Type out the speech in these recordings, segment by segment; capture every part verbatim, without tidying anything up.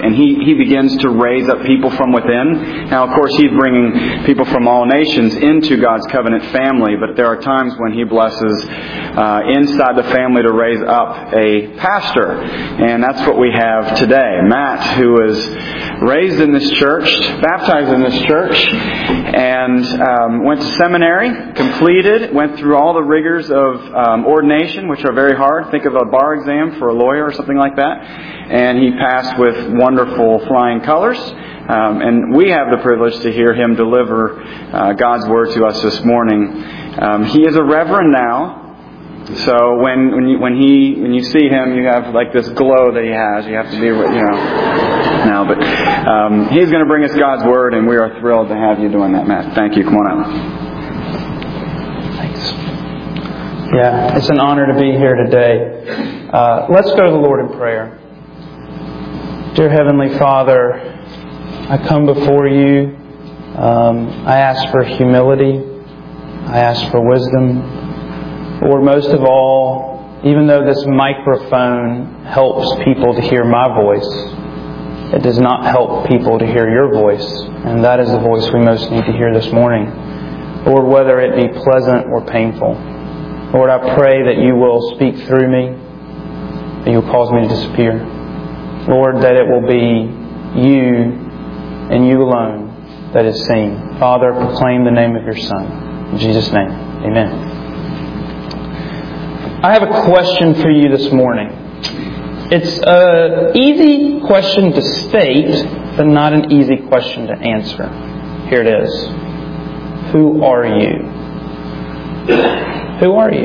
and he, he begins to raise up people from within. Now, of course, He's bringing people from all nations into God's covenant family, but there are times when He blesses uh, inside the family to raise up a pastor. And that's what we have today. Matt, who was raised in this church, baptized in this church, and um, went to seminary, completed, went through all the rigors of um, ordination, which are very hard. Think of a bar exam for a lawyer or something like that. And he passed with wonderful flying colors. Um, and we have the privilege to hear him deliver uh, God's Word to us this morning. Um, he is a reverend now. So when when you when he when you see him, you have like this glow that he has. You have to be, you know, now. But um, he's going to bring us God's Word, and we are thrilled to have you doing that, Matt. Thank you. Come on out. Thanks. Yeah, it's an honor to be here today. Uh, let's go to the Lord in prayer. Dear Heavenly Father, I come before You. Um, I ask for humility. I ask for wisdom. Lord, most of all, even though this microphone helps people to hear my voice, it does not help people to hear Your voice. And that is the voice we most need to hear this morning. Lord, whether it be pleasant or painful. Lord, I pray that You will speak through me, that You will cause me to disappear. Lord, that it will be You and You alone that is seen. Father, proclaim the name of Your Son. In Jesus' name, amen. I have a question for you this morning. It's an easy question to state, but not an easy question to answer. Here it is. Who are you? Who are you?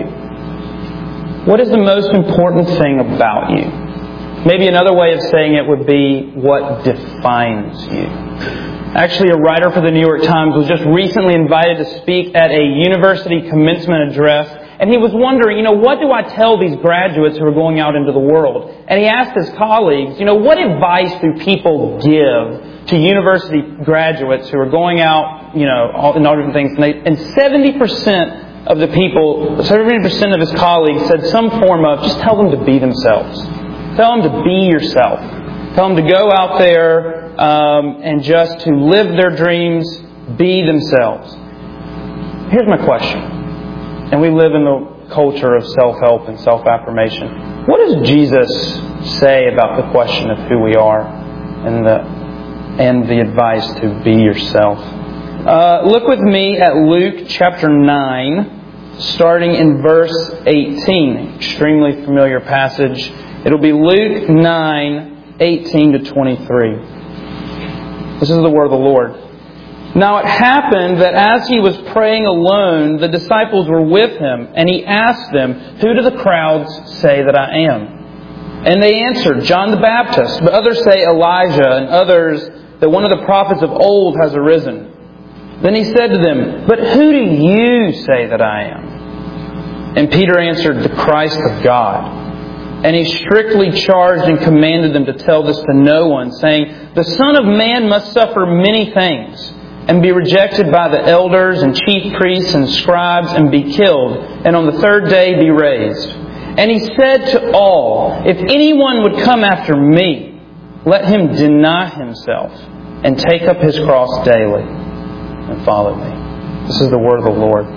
What is the most important thing about you? Maybe another way of saying it would be, what defines you? Actually, a writer for the New York Times was just recently invited to speak at a university commencement address. And he was wondering, you know, what do I tell these graduates who are going out into the world? And he asked his colleagues, you know, what advice do people give to university graduates who are going out, you know, all, and all different things? And, they, and seventy percent of the people, seventy percent of his colleagues said some form of, just tell them to be themselves. Tell them to be yourself. Tell them to go out there um, and just to live their dreams, be themselves. Here's my question. And we live in the culture of self-help and self-affirmation. What does Jesus say about the question of who we are and the and the advice to be yourself? Uh, look with me at Luke chapter nine, starting in verse eighteen. Extremely familiar passage. It'll be Luke nine, eighteen to twenty-three. This is the word of the Lord. Now it happened that as He was praying alone, the disciples were with Him, and He asked them, who do the crowds say that I am? And they answered, John the Baptist, but others say Elijah, and others that one of the prophets of old has arisen. Then He said to them, but who do you say that I am? And Peter answered, the Christ of God. And He strictly charged and commanded them to tell this to no one, saying, the Son of Man must suffer many things, and be rejected by the elders and chief priests and scribes, and be killed, and on the third day be raised. And He said to all, if anyone would come after me, let him deny himself, and take up his cross daily, and follow me. This is the word of the Lord.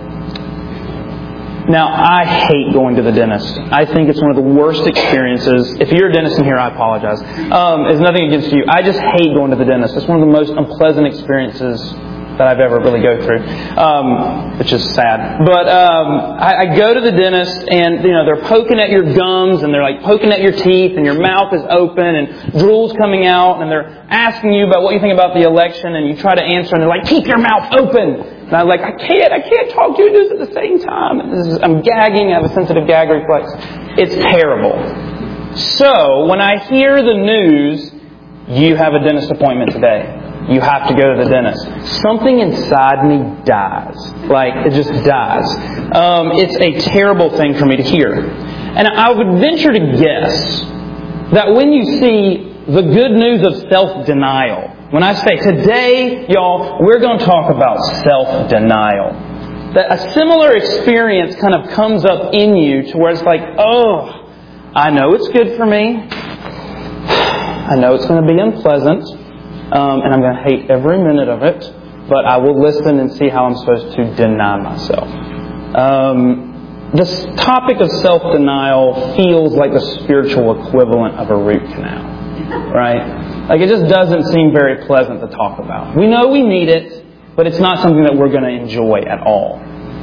Now, I hate going to the dentist. I think it's one of the worst experiences. If you're a dentist in here, I apologize. Um, it's nothing against you. I just hate going to the dentist. It's one of the most unpleasant experiences that I've ever really go through, um, which is sad. But um, I, I go to the dentist, and you know they're poking at your gums, and they're like poking at your teeth, and your mouth is open, and drool's coming out, and they're asking you about what you think about the election, and you try to answer, and they're like, keep your mouth open. And I'm like, I can't, I can't talk to you do this at the same time. And this is, I'm gagging, I have a sensitive gag reflex. It's terrible. So, when I hear the news, you have a dentist appointment today. You have to go to the dentist. Something inside me dies. Like, it just dies. Um, it's a terrible thing for me to hear. And I would venture to guess that when you see the good news of self-denial, when I say today, y'all, we're going to talk about self-denial, that a similar experience kind of comes up in you to where it's like, oh, I know it's good for me. I know it's going to be unpleasant, um, and I'm going to hate every minute of it, but I will listen and see how I'm supposed to deny myself. Um, this topic of self-denial feels like the spiritual equivalent of a root canal, right? Like, it just doesn't seem very pleasant to talk about. We know we need it, but it's not something that we're going to enjoy at all.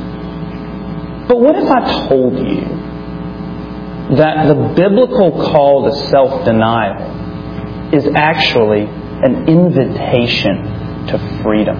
But what if I told you that the biblical call to self-denial is actually an invitation to freedom?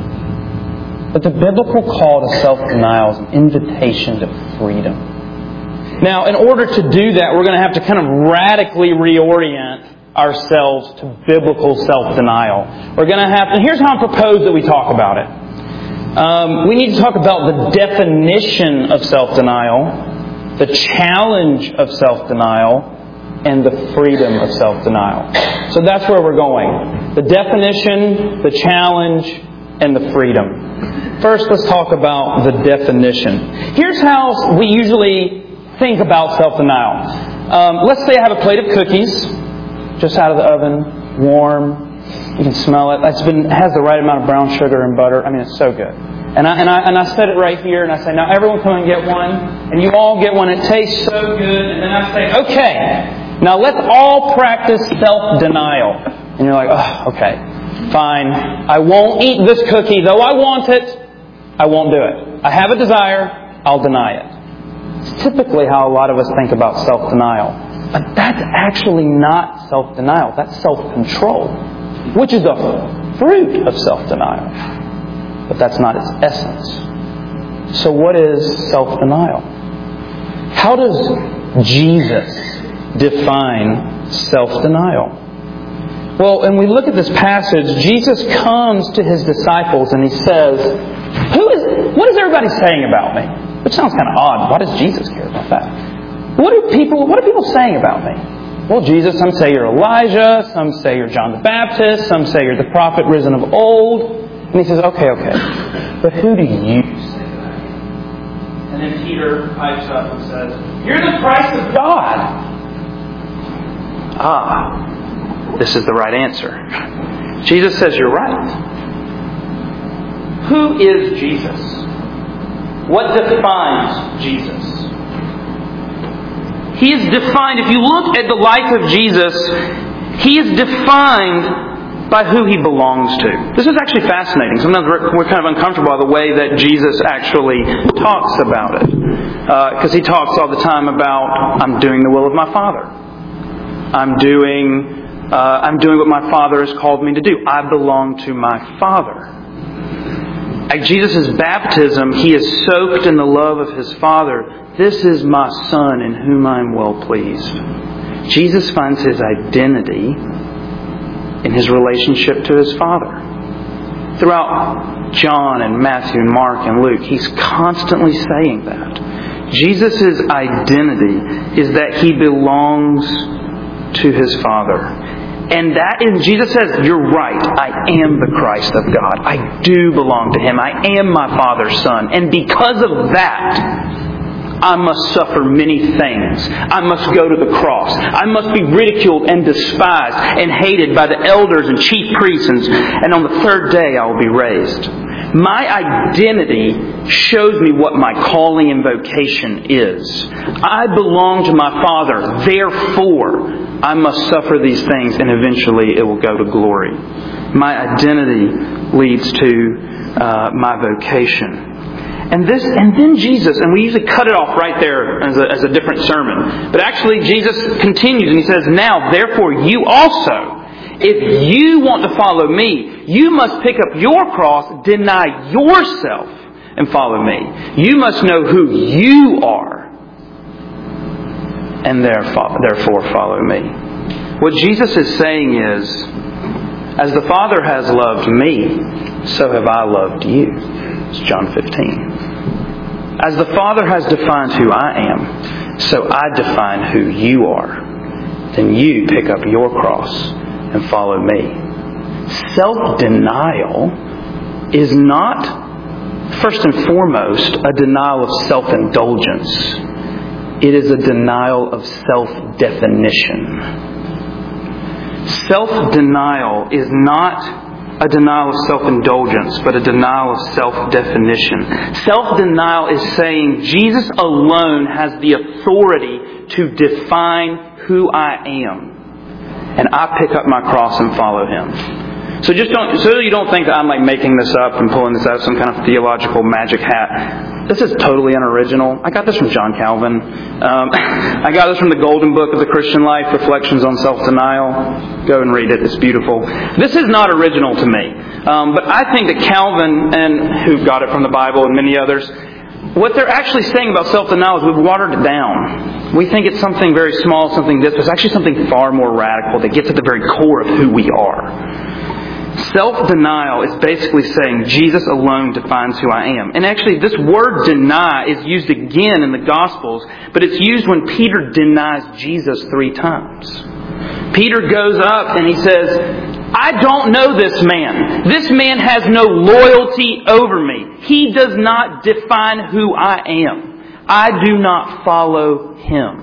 But the biblical call to self-denial is an invitation to freedom. Now, in order to do that, we're going to have to kind of radically reorient ourselves to biblical self-denial. We're going to have to, here's how I propose that we talk about it. Um, we need to talk about the definition of self-denial, the challenge of self-denial, and the freedom of self-denial. So that's where we're going. The definition, the challenge, and the freedom. First, let's talk about the definition. Here's how we usually think about self-denial. Um, let's say I have a plate of cookies, just out of the oven, warm. You can smell it. It's been it has the right amount of brown sugar and butter. I mean, it's so good. And I and I and I set it right here, and I say, now everyone come and get one, and you all get one. It tastes so good. And then I say, okay, now let's all practice self-denial. And you're like, oh, okay, fine. I won't eat this cookie, though I want it. I won't do it. I have a desire. I'll deny it. It's typically how a lot of us think about self-denial. But that's actually not self-denial. That's self-control, which is a fruit of self-denial. But that's not its essence. So what is self-denial? How does Jesus define self-denial? Well, when we look at this passage, Jesus comes to His disciples and He says, "Who is? What is everybody saying about me?" Which sounds kind of odd. Why does Jesus care about that? What are people, what are people saying about me? Well, Jesus, some say you're Elijah, some say you're John the Baptist, some say you're the prophet risen of old. And He says, okay, okay, but who do you say that I am? And then Peter pipes up and says, you're the Christ of God. Ah, this is the right answer. Jesus says you're right. Who is Jesus? What defines Jesus? He is defined, if you look at the life of Jesus, He is defined by who He belongs to. This is actually fascinating. Sometimes we're, we're kind of uncomfortable by the way that Jesus actually talks about it. Because uh, He talks all the time about, I'm doing the will of my Father. I'm doing, uh, I'm doing what my Father has called me to do. I belong to my Father. At Jesus' baptism, He is soaked in the love of His Father. This is my Son in whom I am well pleased. Jesus finds His identity in His relationship to His Father. Throughout John and Matthew and Mark and Luke, He's constantly saying that. Jesus' identity is that He belongs to His Father. And that is, Jesus says, you're right, I am the Christ of God. I do belong to Him. I am my Father's Son. And because of that, I must suffer many things. I must go to the cross. I must be ridiculed and despised and hated by the elders and chief priests. And, and on the third day I will be raised. My identity shows me what my calling and vocation is. I belong to my Father. Therefore, I must suffer these things and eventually it will go to glory. My identity leads to uh, my vocation. And this, and then Jesus, and we usually cut it off right there as a, as a different sermon. But actually Jesus continues and He says, now therefore you also, if you want to follow me, you must pick up your cross, deny yourself, and follow me. You must know who you are, and therefore follow me. What Jesus is saying is, as the Father has loved me, so have I loved you. It's John fifteen. As the Father has defined who I am, so I define who you are. Then you pick up your cross and follow me. Self-denial is not, first and foremost, a denial of self-indulgence. It is a denial of self-definition. Self-denial is not a denial of self-indulgence, but a denial of self-definition. Self-denial is saying Jesus alone has the authority to define who I am. And I pick up my cross and follow Him. So just don't, so you don't think that I'm like making this up and pulling this out of some kind of theological magic hat. This is totally unoriginal. I got this from John Calvin. Um, I got this from the Golden Book of the Christian Life, Reflections on Self-Denial. Go and read it. It's beautiful. This is not original to me. Um, but I think that Calvin, and who got it from the Bible and many others, what they're actually saying about self-denial is we've watered it down. We think it's something very small, something this. It's actually something far more radical that gets at the very core of who we are. Self-denial is basically saying Jesus alone defines who I am. And actually this word deny is used again in the Gospels, but it's used when Peter denies Jesus three times. Peter goes up and he says, I don't know this man. This man has no loyalty over me. He does not define who I am. I do not follow him.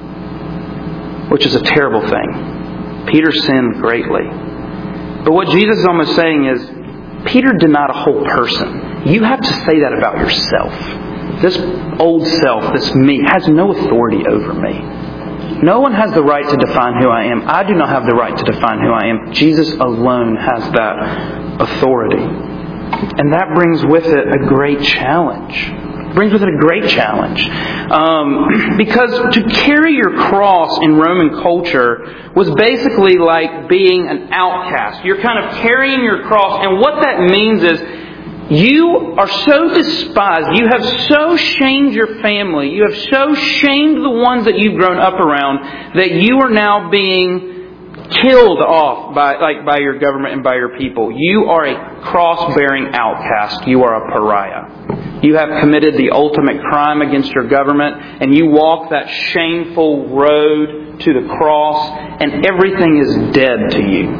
Which is a terrible thing. Peter sinned greatly. But what Jesus is almost saying is, Peter denied a whole person. You have to say that about yourself. This old self, this me, has no authority over me. No one has the right to define who I am. I do not have the right to define who I am. Jesus alone has that authority. And that brings with it a great challenge. Brings with it a great challenge. Um, because to carry your cross in Roman culture was basically like being an outcast. You're kind of carrying your cross, and what that means is you are so despised, you have so shamed your family, you have so shamed the ones that you've grown up around, that you are now being killed off by like by your government and by your people. You are a cross-bearing outcast. You are a pariah. You have committed the ultimate crime against your government, and you walk that shameful road to the cross, and everything is dead to you.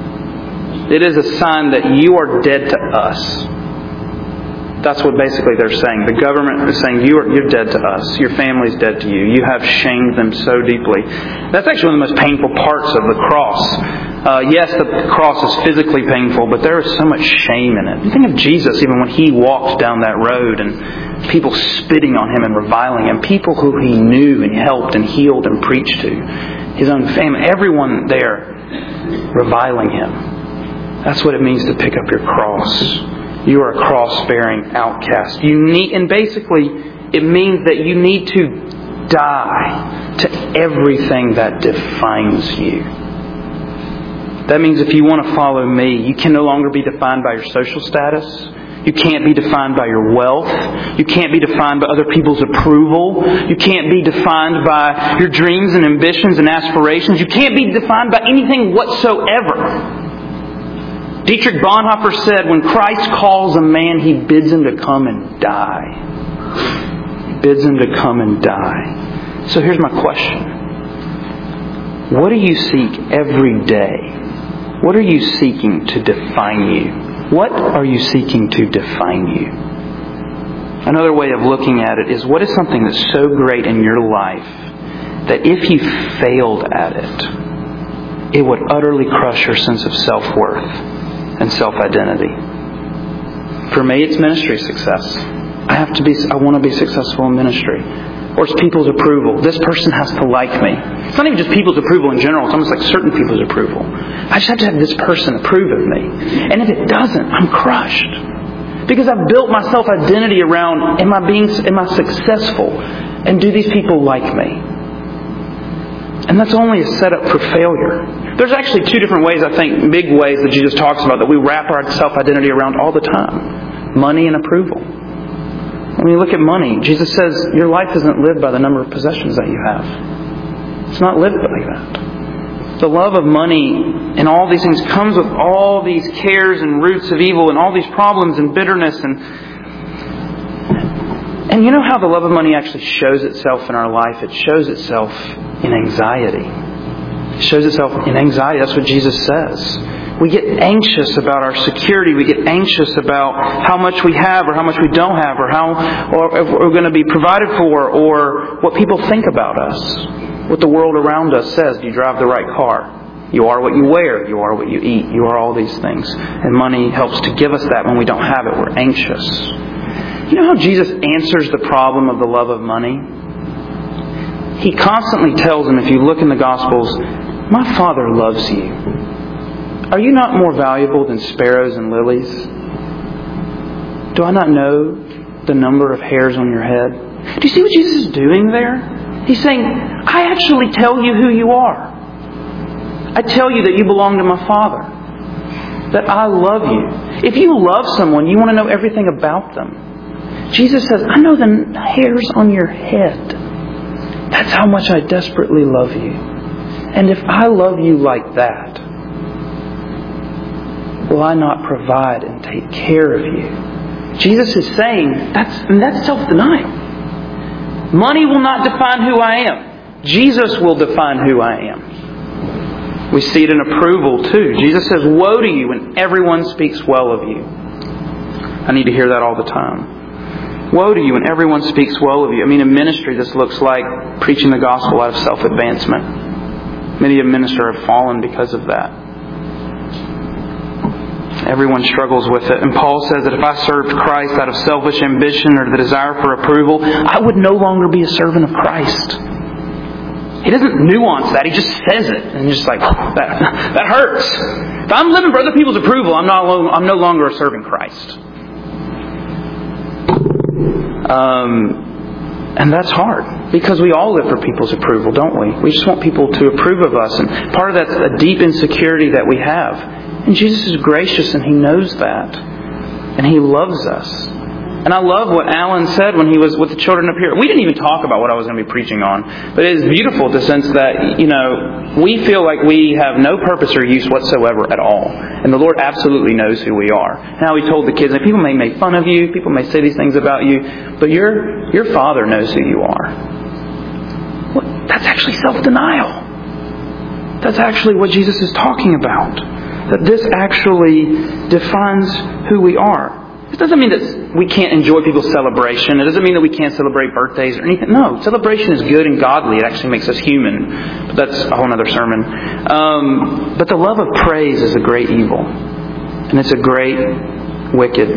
It is a sign that you are dead to us. That's what basically they're saying. The government is saying, you are, you're dead to us. Your family's dead to you. You have shamed them so deeply. That's actually one of the most painful parts of the cross. Uh, yes, the cross is physically painful, but there is so much shame in it. You think of Jesus, even when He walked down that road and people spitting on Him and reviling Him. People who He knew and helped and healed and preached to. His own family. Everyone there reviling Him. That's what it means to pick up your cross. You are a cross-bearing outcast. You need, and basically, it means that you need to die to everything that defines you. That means if you want to follow me, you can no longer be defined by your social status. You can't be defined by your wealth. You can't be defined by other people's approval. You can't be defined by your dreams and ambitions and aspirations. You can't be defined by anything whatsoever. Dietrich Bonhoeffer said, when Christ calls a man, He bids him to come and die. He bids him to come and die. So here's my question. What do you seek every day? What are you seeking to define you? What are you seeking to define you? Another way of looking at it is, what is something that's so great in your life that if you failed at it, it would utterly crush your sense of self-worth and self-identity? For me, it's ministry success. I have to be, I want to be successful in ministry. Or it's people's approval. This person has to like me. It's not even just people's approval in general. It's almost like certain people's approval. I just have to have this person approve of me. And if it doesn't, I'm crushed. Because I've built my self-identity around, am I being, am I successful? And do these people like me? And that's only a setup for failure. There's actually two different ways, I think, big ways that Jesus talks about that we wrap our self-identity around all the time. Money and approval. When you look at money, Jesus says your life isn't lived by the number of possessions that you have. It's not lived like that. The love of money and all these things comes with all these cares and roots of evil and all these problems and bitterness. And, and you know how the love of money actually shows itself in our life? It shows itself in anxiety. It shows itself in anxiety. That's what Jesus says. We get anxious about our security. We get anxious about how much we have or how much we don't have, or how, or if we're going to be provided for, or what people think about us, what the world around us says. Do you drive the right car? You are what you wear. You are what you eat. You are all these things. And money helps to give us that. When we don't have it, we're anxious. You know how Jesus answers the problem of the love of money? He constantly tells them, if you look in the Gospels, my Father loves you. Are you not more valuable than sparrows and lilies? Do I not know the number of hairs on your head? Do you see what Jesus is doing there? He's saying, I actually tell you who you are. I tell you that you belong to my Father. That I love you. If you love someone, you want to know everything about them. Jesus says, I know the hairs on your head. That's how much I desperately love you. And if I love you like that, will I not provide and take care of you? Jesus is saying, that's, and that's self-denial. Money will not define who I am. Jesus will define who I am. We see it in approval too. Jesus says, woe to you when everyone speaks well of you. I need to hear that all the time. Woe to you when everyone speaks well of you. I mean, in ministry, this looks like preaching the gospel out of self-advancement. Many a minister have fallen because of that. Everyone struggles with it. And Paul says that if I served Christ out of selfish ambition or the desire for approval, I would no longer be a servant of Christ. He doesn't nuance that. He just says it. And just like, that, that hurts. If I'm living for other people's approval, I'm, not, I'm no longer a servant Christ. Um, and that's hard. Because we all live for people's approval, don't we? We just want people to approve of us. And part of that's a deep insecurity that we have. And Jesus is gracious and He knows that. And He loves us. And I love what Alan said when he was with the children up here. We didn't even talk about what I was going to be preaching on. But it is beautiful in the sense that, you know, we feel like we have no purpose or use whatsoever at all. And the Lord absolutely knows who we are. Now He told the kids, that people may make fun of you, people may say these things about you, but your your Father knows who you are. Well, that's actually self-denial. That's actually what Jesus is talking about. That this actually defines who we are. It doesn't mean that we can't enjoy people's celebration. It doesn't mean that we can't celebrate birthdays or anything. No, celebration is good and godly. It actually makes us human. But that's a whole other sermon. Um, but the love of praise is a great evil. And it's a great, wicked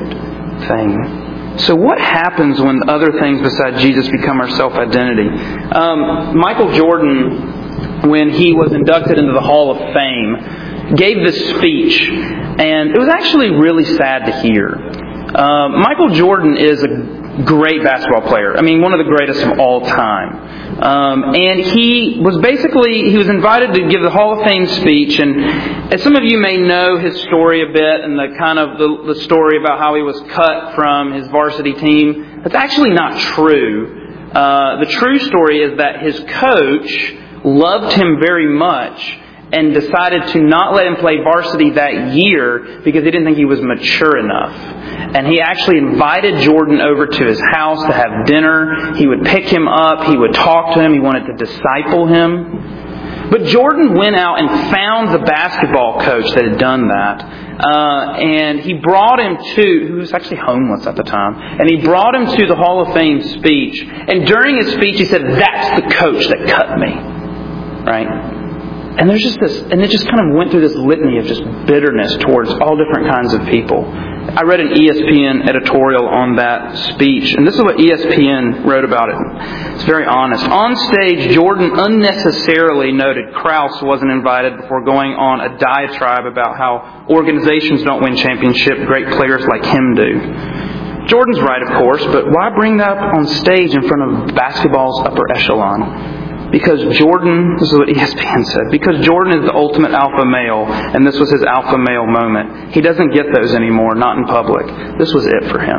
thing. So what happens when other things besides Jesus become our self-identity? Um, Michael Jordan, when he was inducted into the Hall of Fame, gave this speech. And it was actually really sad to hear. Uh, Michael Jordan is a great basketball player. I mean, one of the greatest of all time. Um, and he was basically, he was invited to give the Hall of Fame speech. And as some of you may know his story a bit and the kind of the, the story about how he was cut from his varsity team, that's actually not true. Uh, the true story is that his coach loved him very much and decided to not let him play varsity that year because he didn't think he was mature enough. And he actually invited Jordan over to his house to have dinner. He would pick him up. He would talk to him. He wanted to disciple him. But Jordan went out and found the basketball coach that had done that. Uh, and he brought him to, who was actually homeless at the time, and he brought him to the Hall of Fame speech. And during his speech he said, that's the coach that cut me. Right? And there's just this, and it just kind of went through this litany of just bitterness towards all different kinds of people. I read an E S P N editorial on that speech, and this is what E S P N wrote about it. It's very honest. On stage, Jordan unnecessarily noted Krause wasn't invited before going on a diatribe about how organizations don't win championships, great players like him do. Jordan's right, of course, but why bring that up on stage in front of basketball's upper echelon? Because Jordan, this is what E S P N said, because Jordan is the ultimate alpha male, and this was his alpha male moment. He doesn't get those anymore, not in public. This was it for him.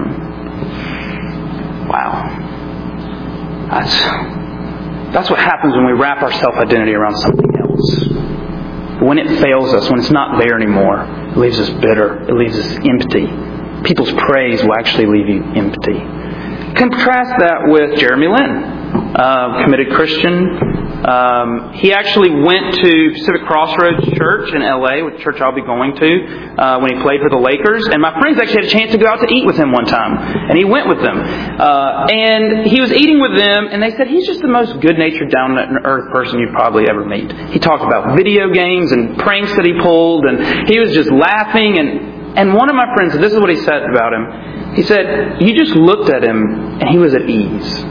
Wow. That's, that's what happens when we wrap our self-identity around something else. When it fails us, when it's not there anymore, it leaves us bitter. It leaves us empty. People's praise will actually leave you empty. Contrast that with Jeremy Lin. Uh, committed Christian, Um, he actually went to Pacific Crossroads Church in L A, which church I'll be going to, uh, when he played for the Lakers. And my friends actually had a chance to go out to eat with him one time. And he went with them. Uh, and he was eating with them, and they said he's just the most good-natured, down-to-earth person you'd probably ever meet. He talked about video games and pranks that he pulled, and he was just laughing. And, and one of my friends, this is what he said about him. He said, you just looked at him, and he was at ease.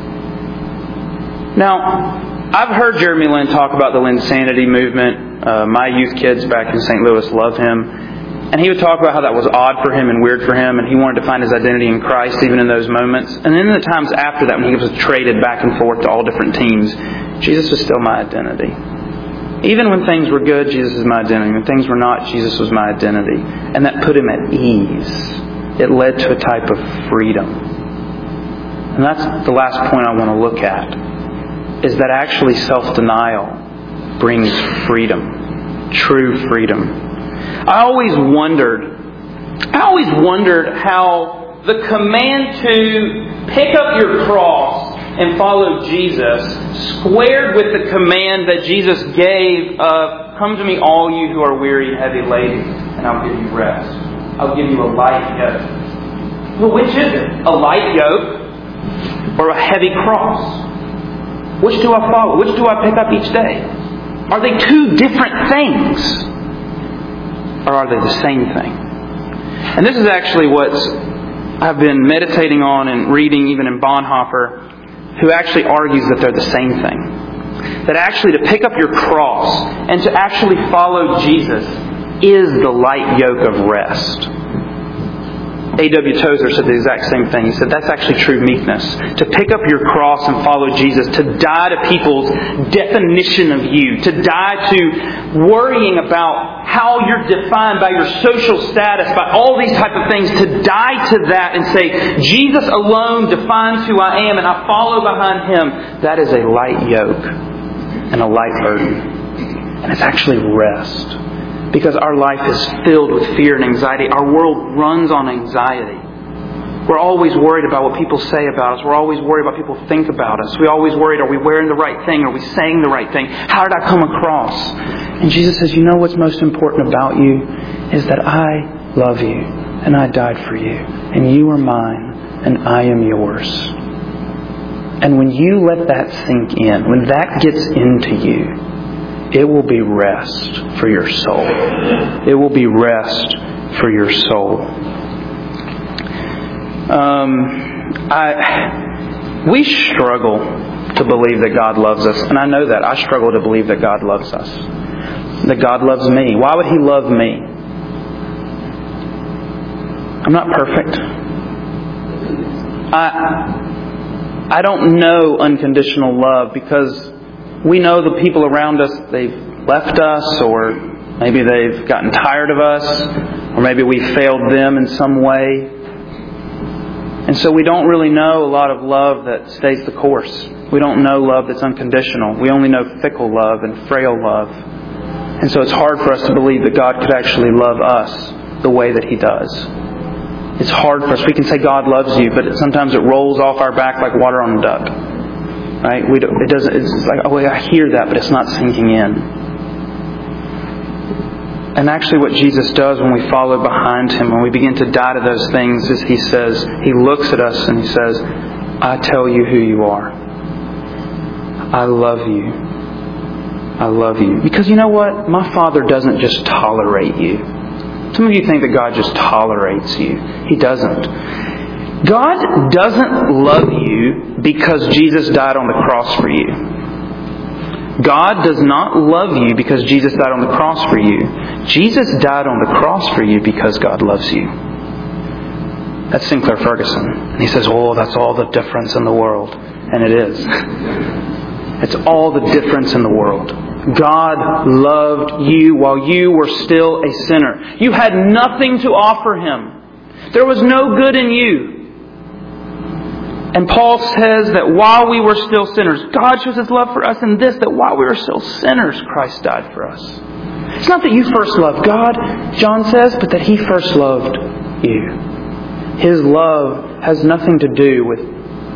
Now, I've heard Jeremy Lin talk about the Linsanity movement. Uh, my youth kids back in Saint Louis love him. And he would talk about how that was odd for him and weird for him, and he wanted to find his identity in Christ even in those moments. And then in the times after that, when he was traded back and forth to all different teams, Jesus was still my identity. Even when things were good, Jesus was my identity. When things were not, Jesus was my identity. And that put him at ease. It led to a type of freedom. And that's the last point I want to look at. Is that actually self-denial brings freedom, true freedom. I always wondered, I always wondered how the command to pick up your cross and follow Jesus squared with the command that Jesus gave of, come to me all you who are weary and heavy laden, and I'll give you rest. I'll give you a light yoke. Well, which is it? A light yoke or a heavy cross? Which do I follow? Which do I pick up each day? Are they two different things? Or are they the same thing? And this is actually what I've been meditating on and reading even in Bonhoeffer, who actually argues that they're the same thing. That actually to pick up your cross and to actually follow Jesus is the light yoke of rest. A W Tozer said the exact same thing. He said that's actually true meekness. To pick up your cross and follow Jesus. To die to people's definition of you. To die to worrying about how you're defined by your social status, by all these type of things. To die to that and say, Jesus alone defines who I am and I follow behind Him. That is a light yoke and a light burden. And it's actually rest. Because our life is filled with fear and anxiety. Our world runs on anxiety. We're always worried about what people say about us. We're always worried about what people think about us. We're always worried, are we wearing the right thing? Are we saying the right thing? How did I come across? And Jesus says, you know what's most important about you? Is that I love you. And I died for you. And you are mine. And I am yours. And when you let that sink in, when that gets into you, it will be rest for your soul. It will be rest for your soul. Um, I, we struggle to believe that God loves us. And I know that. I struggle to believe that God loves us. That God loves me. Why would He love me? I'm not perfect. I, I don't know unconditional love because we know the people around us, they've left us, or maybe they've gotten tired of us, or maybe we failed them in some way. And so we don't really know a lot of love that stays the course. We don't know love that's unconditional. We only know fickle love and frail love. And so it's hard for us to believe that God could actually love us the way that He does. It's hard for us. We can say God loves you, but sometimes it rolls off our back like water on a duck. Right? We don't, it doesn't. It's like, oh, I hear that, but it's not sinking in. And actually, what Jesus does when we follow behind Him, when we begin to die to those things, is He says, He looks at us and He says, "I tell you who you are. I love you. I love you." Because you know what? My Father doesn't just tolerate you. Some of you think that God just tolerates you. He doesn't. God doesn't love you because Jesus died on the cross for you. God does not love you because Jesus died on the cross for you. Jesus died on the cross for you because God loves you. That's Sinclair Ferguson. And he says, oh, that's all the difference in the world. And it is. It's all the difference in the world. God loved you while you were still a sinner. You had nothing to offer Him. There was no good in you. And Paul says that while we were still sinners, God shows His love for us in this, that while we were still sinners, Christ died for us. It's not that you first loved God, John says, but that He first loved you. His love has nothing to do with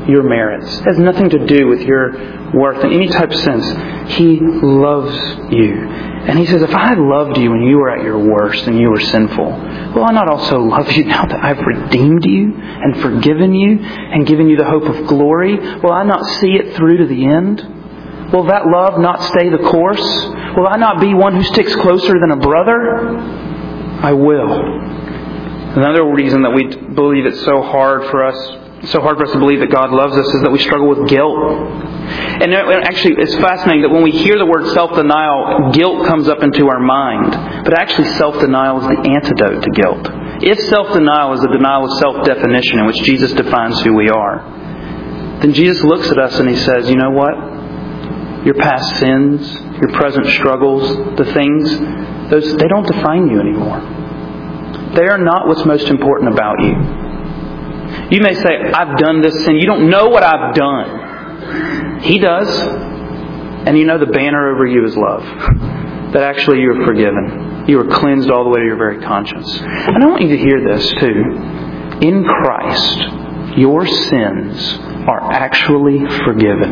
your merits. It has nothing to do with your worth in any type of sense. He loves you. And He says, if I had loved you when you were at your worst and you were sinful, will I not also love you now that I've redeemed you and forgiven you and given you the hope of glory? Will I not see it through to the end? Will that love not stay the course? Will I not be one who sticks closer than a brother? I will. Another reason that we believe it's so hard for us so hard for us to believe that God loves us is that we struggle with guilt. And actually, it's fascinating that when we hear the word self-denial, guilt comes up into our mind. But actually, self-denial is the antidote to guilt. If self-denial is a denial of self-definition in which Jesus defines who we are, then Jesus looks at us and He says, you know what? Your past sins, your present struggles, the things, those they don't define you anymore. They are not what's most important about you. You may say, I've done this sin. You don't know what I've done. He does. And you know the banner over you is love. That actually you are forgiven. You are cleansed all the way to your very conscience. And I want you to hear this too. In Christ, your sins are actually forgiven.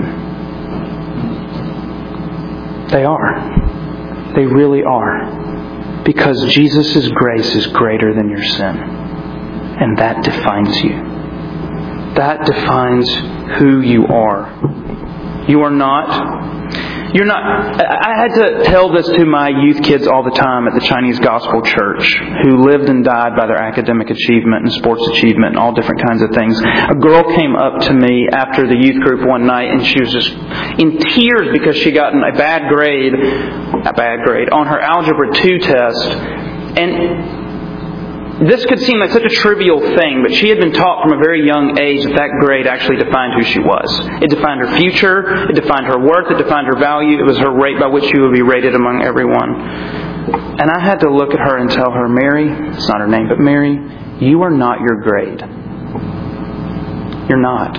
They are. They really are. Because Jesus' grace is greater than your sin. And that defines you. That defines who you are. You are not... You're not... I had to tell this to my youth kids all the time at the Chinese Gospel Church, who lived and died by their academic achievement and sports achievement and all different kinds of things. A girl came up to me after the youth group one night and she was just in tears because she gotten a bad grade, a bad grade, on her Algebra two test. And this could seem like such a trivial thing, but she had been taught from a very young age that that grade actually defined who she was. It defined her future, it defined her worth, it defined her value, it was her rate by which she would be rated among everyone. And I had to look at her and tell her, Mary, it's not her name, but Mary, you are not your grade. You're not.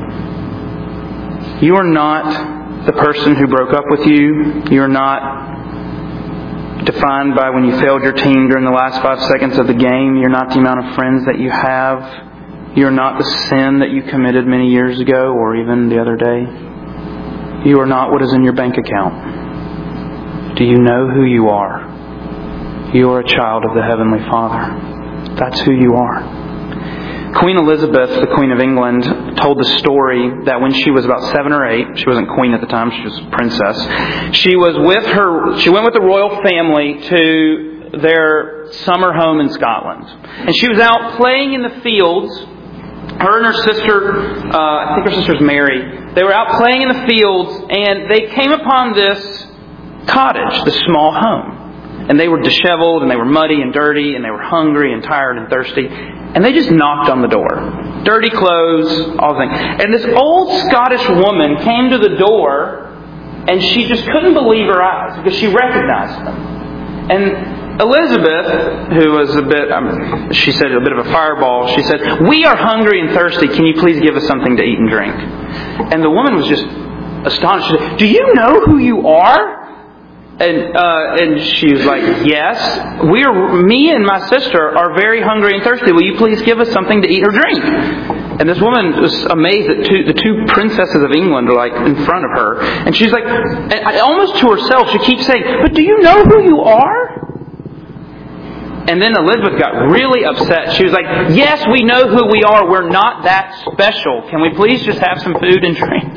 You are not the person who broke up with you. You are not defined by when you failed your team during the last five seconds of the game. You're not the amount of friends that you have. You're not the sin that you committed many years ago or even the other day. You are not what is in your bank account. Do you know who you are? You are a child of the Heavenly Father. That's who you are. Queen Elizabeth, the Queen of England, told the story that when she was about seven or eight, she wasn't queen at the time, she was a princess, she was with her, she went with the royal family to their summer home in Scotland. And she was out playing in the fields. Her and her sister, uh, I think her sister's Mary, they were out playing in the fields and they came upon this cottage, this small home. And they were disheveled and they were muddy and dirty and they were hungry and tired and thirsty. And they just knocked on the door. Dirty clothes, all the things. And this old Scottish woman came to the door and she just couldn't believe her eyes because she recognized them. And Elizabeth, who was a bit, um, she said a bit of a fireball, she said, "We are hungry and thirsty. Can you please give us something to eat and drink?" And the woman was just astonished. She said, "Do you know who you are?" And uh, and she was like, "Yes, we are. Me and my sister are very hungry and thirsty. Will you please give us something to eat or drink?" And this woman was amazed that two, the two princesses of England are like in front of her, and she's like, and almost to herself, she keeps saying, "But do you know who you are?" And then Elizabeth got really upset. She was like, "Yes, we know who we are. We're not that special. Can we please just have some food and drink?"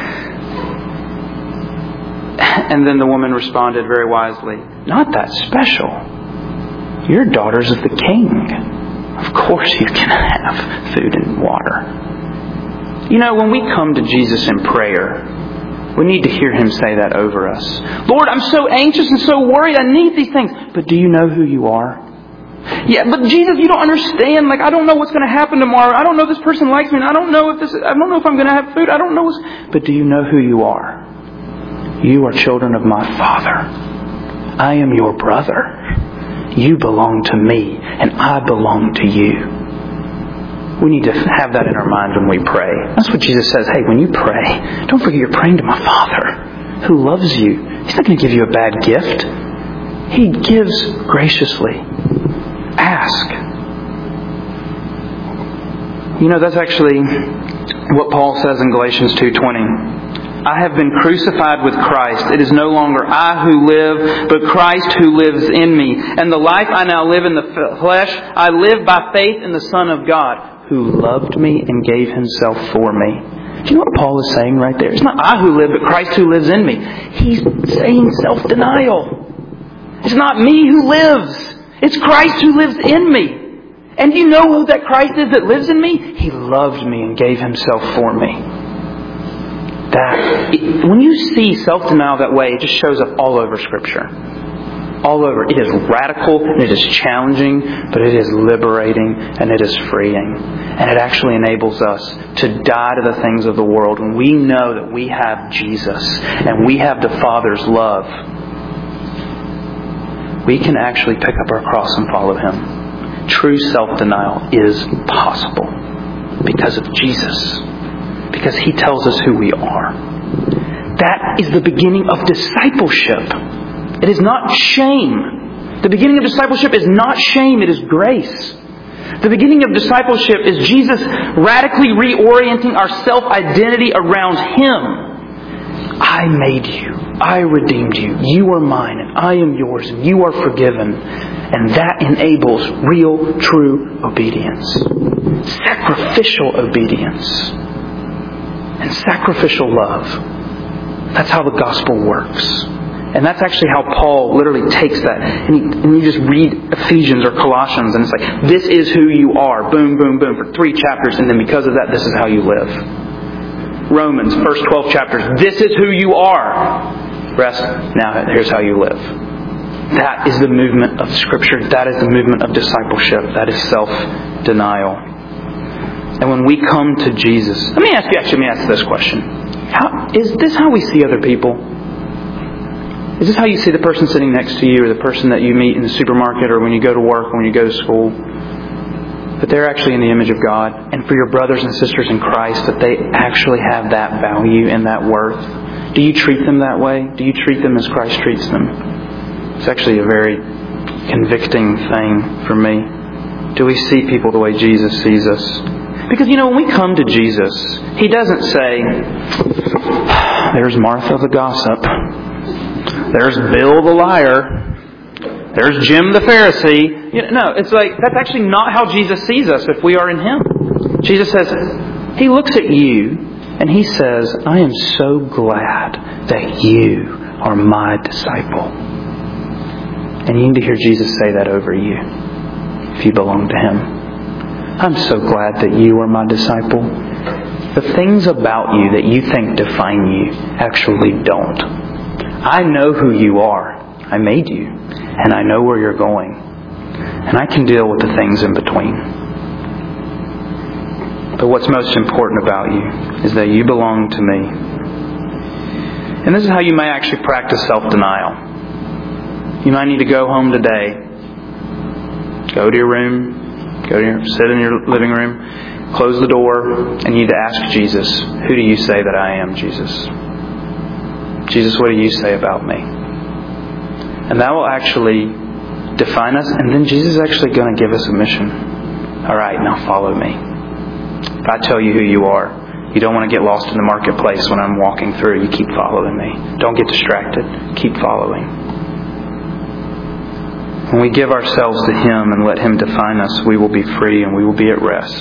And then the woman responded very wisely, "Not that special. You're daughters of the king. Of course you can have food and water." You know, when we come to Jesus in prayer, we need to hear Him say that over us. "Lord, I'm so anxious and so worried. I need these things." "But do you know who you are?" "Yeah, but Jesus, you don't understand. Like, I don't know what's going to happen tomorrow. I don't know if this person likes me. And I don't know if this. I don't know if I'm going to have food. I don't know." What's... But do you know who you are? You are children of my Father. I am your brother. You belong to me, and I belong to you. We need to have that in our mind when we pray. That's what Jesus says. Hey, when you pray, don't forget you're praying to my Father who loves you. He's not going to give you a bad gift. He gives graciously. Ask. You know, that's actually what Paul says in Galatians two twenty. I have been crucified with Christ. It is no longer I who live, but Christ who lives in me. And the life I now live in the flesh, I live by faith in the Son of God, who loved me and gave Himself for me. Do you know what Paul is saying right there? It's not I who live, but Christ who lives in me. He's saying self-denial. It's not me who lives. It's Christ who lives in me. And do you know who that Christ is that lives in me? He loved me and gave Himself for me. That, when you see self-denial that way, it just shows up all over Scripture. All over. It is radical, and it is challenging, but it is liberating, and it is freeing. And it actually enables us to die to the things of the world when we know that we have Jesus and we have the Father's love. We can actually pick up our cross and follow Him. True self-denial is possible because of Jesus. Because He tells us who we are. That is the beginning of discipleship. It is not shame. The beginning of discipleship is not shame, it is grace. The beginning of discipleship is Jesus radically reorienting our self-identity around Him. I made you. I redeemed you. You are mine and I am yours and you are forgiven. And that enables real, true obedience. Sacrificial obedience. And sacrificial love. That's how the gospel works. And that's actually how Paul literally takes that. And, he, and you just read Ephesians or Colossians and it's like, this is who you are. Boom, boom, boom. For three chapters. And then because of that, this is how you live. Romans, first twelve chapters. This is who you are. Rest. Now here's how you live. That is the movement of Scripture. That is the movement of discipleship. That is self-denial. And when we come to Jesus, let me ask you, actually, let me ask this question. How, is this how we see other people? Is this how you see the person sitting next to you or the person that you meet in the supermarket or when you go to work or when you go to school? That they're actually in the image of God. And for your brothers and sisters in Christ, that they actually have that value and that worth. Do you treat them that way? Do you treat them as Christ treats them? It's actually a very convicting thing for me. Do we see people the way Jesus sees us? Because, you know, when we come to Jesus, He doesn't say, there's Martha the gossip. There's Bill the liar. There's Jim the Pharisee. You know, no, it's like, that's actually not how Jesus sees us if we are in Him. Jesus says, He looks at you and He says, I am so glad that you are my disciple. And you need to hear Jesus say that over you if you belong to Him. I'm so glad that you are my disciple. The things about you that you think define you actually don't. I know who you are. I made you. And I know where you're going. And I can deal with the things in between. But what's most important about you is that you belong to me. And this is how you may actually practice self-denial. You might need to go home today. Go to your room. Go to your, sit in your living room, close the door, and you need to ask Jesus, who do you say that I am, Jesus? Jesus, what do you say about me? And that will actually define us, and then Jesus is actually going to give us a mission. All right, now follow me. If I tell you who you are, you don't want to get lost in the marketplace when I'm walking through. You keep following me. Don't get distracted. Keep following. When we give ourselves to Him and let Him define us, we will be free and we will be at rest.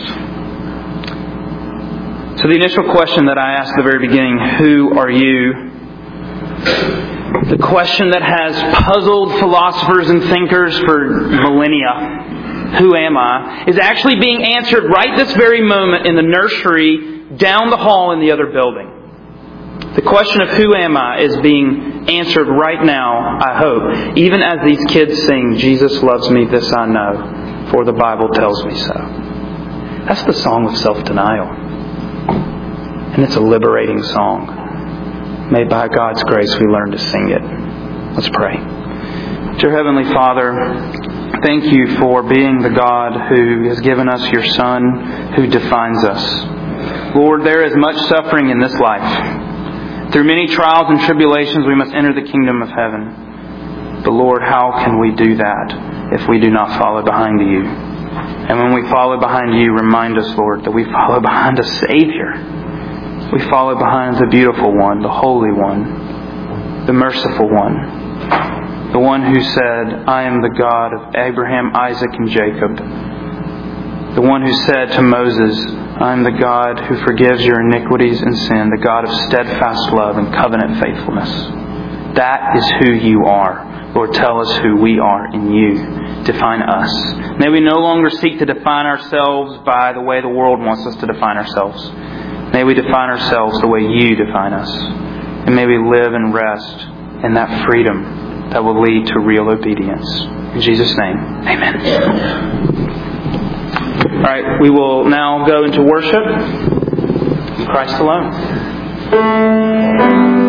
So the initial question that I asked at the very beginning, who are you? The question that has puzzled philosophers and thinkers for millennia, who am I, is actually being answered right this very moment in the nursery down the hall in the other building. The question of who am I is being answered right now, I hope, even as these kids sing, Jesus loves me, this I know, for the Bible tells me so. That's the song of self-denial. And it's a liberating song. May by God's grace we learn to sing it. Let's pray. Dear Heavenly Father, thank you for being the God who has given us your Son, who defines us. Lord, there is much suffering in this life. Through many trials and tribulations we must enter the kingdom of heaven. But Lord, how can we do that if we do not follow behind you? And when we follow behind You, remind us, Lord, that we follow behind a Savior. We follow behind the beautiful one, the holy one, the merciful one, the one who said, I am the God of Abraham, Isaac, and Jacob. The one who said to Moses, I am the God who forgives your iniquities and sin, the God of steadfast love and covenant faithfulness. That is who You are. Lord, tell us who we are in You. Define us. May we no longer seek to define ourselves by the way the world wants us to define ourselves. May we define ourselves the way You define us. And may we live and rest in that freedom that will lead to real obedience. In Jesus' name, amen. All right, we will now go into worship in Christ alone.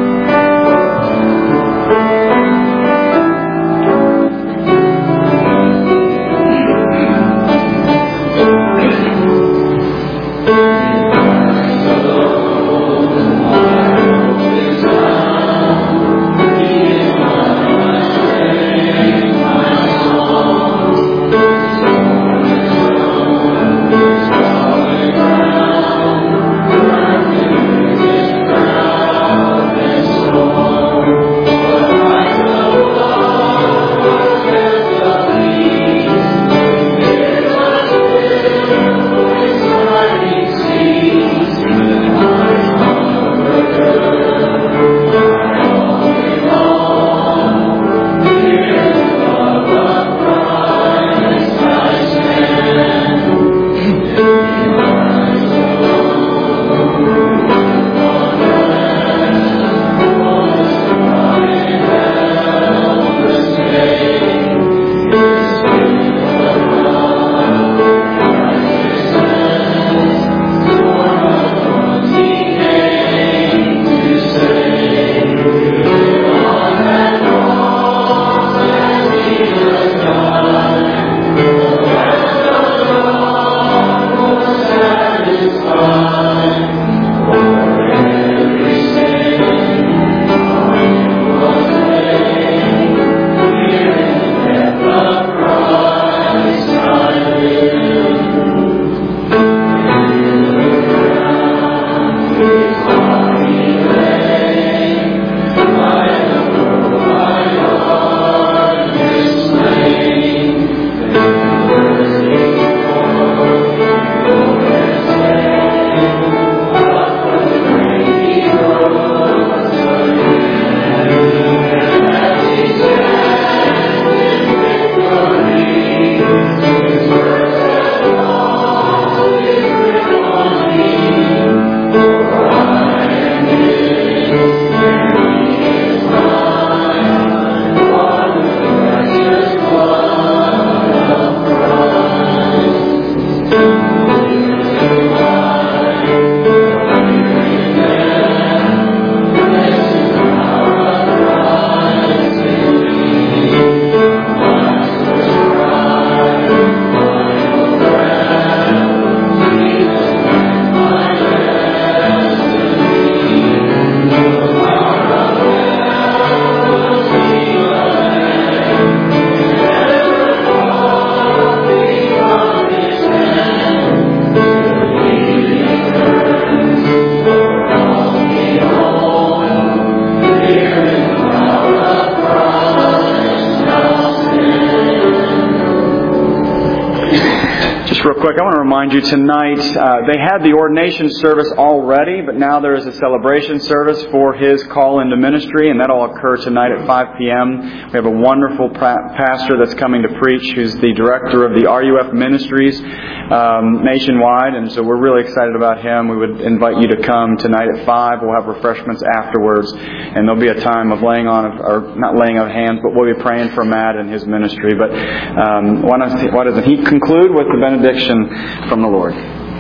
Real quick, I want to remind you tonight, uh, they had the ordination service already, but now there is a celebration service for his call into ministry, and that'll occur tonight at five p.m. We have a wonderful pra- pastor that's coming to preach, who's the director of the R U F Ministries um, nationwide, and so we're really excited about him. We would invite you to come tonight at five. We'll have refreshments afterwards, and there'll be a time of laying on, of, or not laying on hands, but we'll be praying for Matt and his ministry. But um, why, doesn't, why doesn't he conclude with the benediction from the Lord?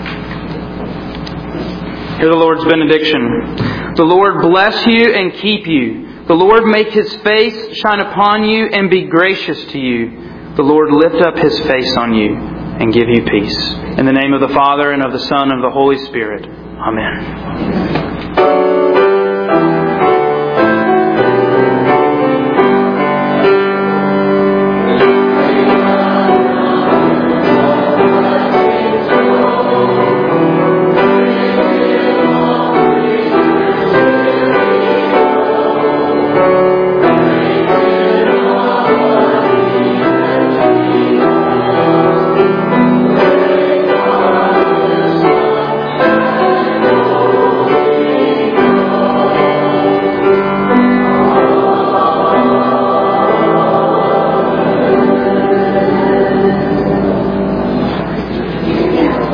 Hear the Lord's benediction. The Lord bless you and keep you. The Lord make His face shine upon you and be gracious to you. The Lord lift up His face on you and give you peace. In the name of the Father, and of the Son, and of the Holy Spirit. Amen.